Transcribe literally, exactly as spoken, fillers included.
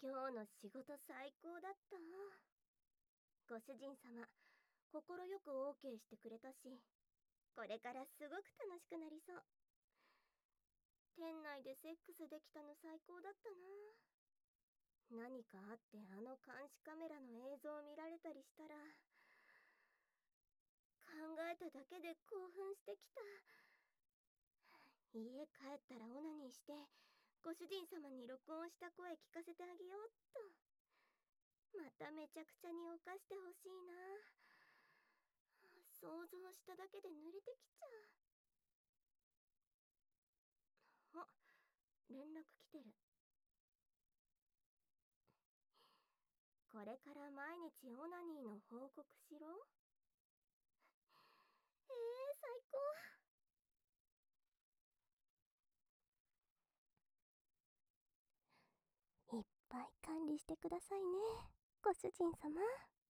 今日の仕事最高だった。ご主人様、心よく オーケー してくれたし、これからすごく楽しくなりそう。店内でセックスできたの最高だったな。何かあってあの監視カメラの映像を見られたりしたら、考えただけで興奮してきた。家帰ったらオナニーして、ご主人様に録音した声聞かせてあげようっと。まためちゃくちゃに犯してほしいな。想像しただけで濡れてきちゃう。あ、連絡来てる。これから毎日オナニーの報告しろ。えー、最高。いっぱい管理してくださいね、ご主人様。